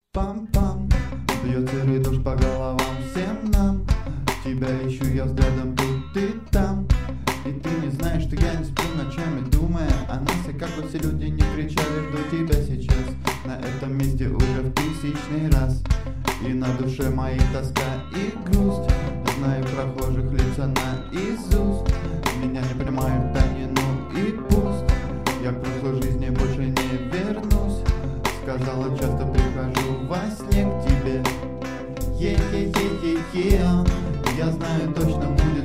Пам-пам, бьет сырый дождь по головам всем нам. Тебя ищу я взглядом тут и там. И ты не знаешь, что я не сплю ночами, думая о нас. И как бы все люди не кричали, жду тебя сейчас. На этом месте уже в 1000-й раз. И на душе моей тоска и грусть. Знаю прохожих лица наизусть. Меня не понимают, да не, ну и пусть. Я к прошлой жизни больше не вернусь. Сказала, часто прихожу во сне к тебе. Е-е-е-е-е. Я знаю, точно будет